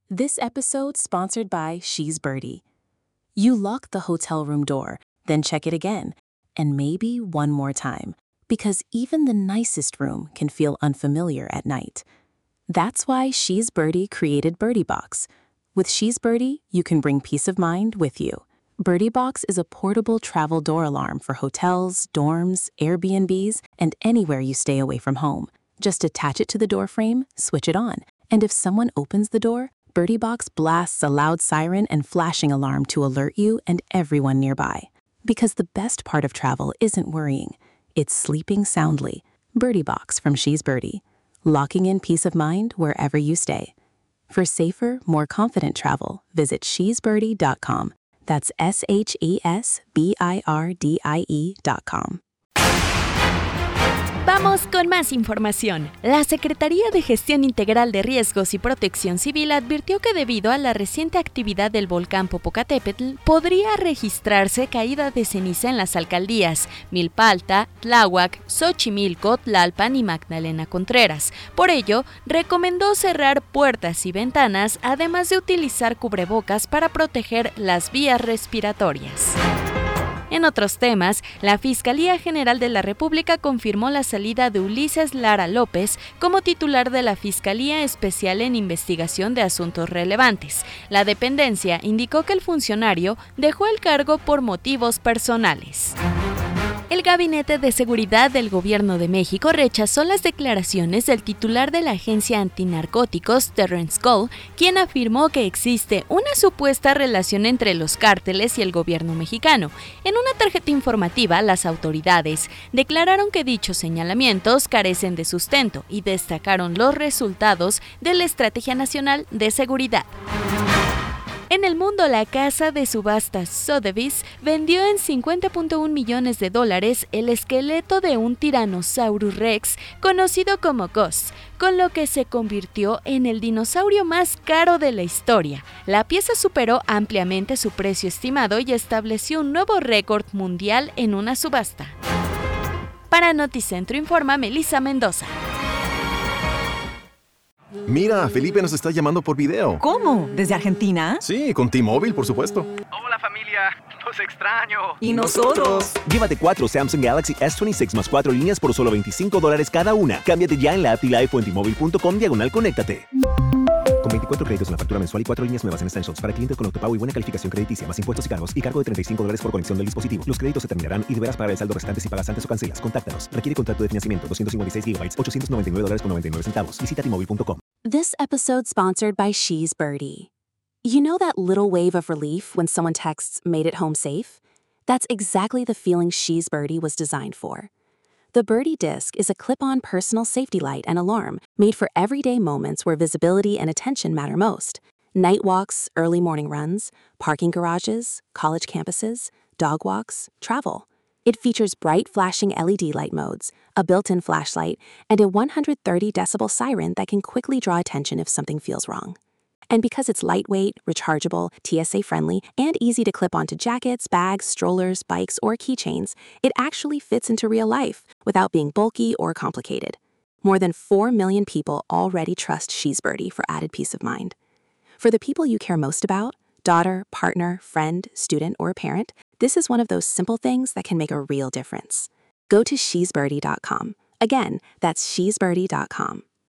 This episode sponsored by She's Birdie. You lock the hotel room door, then check it again, and maybe one more time, because even the nicest room can feel unfamiliar at night. That's why She's Birdie created Birdie Box. With She's Birdie, you can bring peace of mind with you. Birdie Box is a portable travel door alarm for hotels, dorms, Airbnbs, and anywhere you stay away from home. Just attach it to the door frame, switch it on, and if someone opens the door, Birdie Box blasts a loud siren and flashing alarm to alert you and everyone nearby. Because the best part of travel isn't worrying, it's sleeping soundly. Birdie Box from She's Birdie, locking in peace of mind wherever you stay. For safer, more confident travel, visit shesbirdie.com. That's SHESBIRDIE.com. Vamos con más información. La Secretaría de Gestión Integral de Riesgos y Protección Civil advirtió que debido a la reciente actividad del volcán Popocatépetl, podría registrarse caída de ceniza en las alcaldías Milpa Alta, Tláhuac, Xochimilco, Tlalpan y Magdalena Contreras. Por ello, recomendó cerrar puertas y ventanas, además de utilizar cubrebocas para proteger las vías respiratorias. En otros temas, la Fiscalía General de la República confirmó la salida de Ulises Lara López como titular de la Fiscalía Especial en Investigación de Asuntos Relevantes. La dependencia indicó que el funcionario dejó el cargo por motivos personales. El Gabinete de Seguridad del Gobierno de México rechazó las declaraciones del titular de la Agencia Antinarcóticos, Terrence Cole, quien afirmó que existe una supuesta relación entre los cárteles y el gobierno mexicano. En una tarjeta informativa, las autoridades declararon que dichos señalamientos carecen de sustento y destacaron los resultados de la Estrategia Nacional de Seguridad. En el mundo, la casa de subastas Sotheby's vendió en $50.1 millones el esqueleto de un Tyrannosaurus Rex conocido como Gus, con lo que se convirtió en el dinosaurio más caro de la historia. La pieza superó ampliamente su precio estimado y estableció un nuevo récord mundial en una subasta. Para Noticentro informa Melissa Mendoza. Mira, Felipe nos está llamando por video. ¿Cómo? ¿Desde Argentina? Sí, con T-Mobile, por supuesto. Hola familia, los extraño. ¿Y nosotros? Llévate 4 Samsung Galaxy S26 más 4 líneas por solo $25 cada una. Cámbiate ya en la app Life o en T-Mobile.com/conéctate. Con 24 créditos en la factura mensual y 4 líneas nuevas en Essentials para clientes con autopago y buena calificación crediticia, más impuestos y cargos, y cargo de $35 por conexión del dispositivo. Los créditos se terminarán y deberás pagar el saldo restante si pagas antes o cancelas. Contáctanos. Requiere contrato de financiamiento. 256 GB, $899.99. Visita T-Mobile.com. This episode sponsored by She's Birdie. You know that little wave of relief when someone texts, "Made it home safe"? That's exactly the feeling She's Birdie was designed for. The Birdie Disc is a clip-on personal safety light and alarm made for everyday moments where visibility and attention matter most. Night walks, early morning runs, parking garages, college campuses, dog walks, travel. It features bright flashing LED light modes, a built-in flashlight, and a 130 decibel siren that can quickly draw attention if something feels wrong. And because it's lightweight, rechargeable, TSA-friendly, and easy to clip onto jackets, bags, strollers, bikes, or keychains, it actually fits into real life without being bulky or complicated. More than 4 million people already trust She's Birdie for added peace of mind. For the people you care most about, daughter, partner, friend, student, or parent, this is one of those simple things that can make a real difference. Go to shesbirdie.com. Again, that's shesbirdie.com.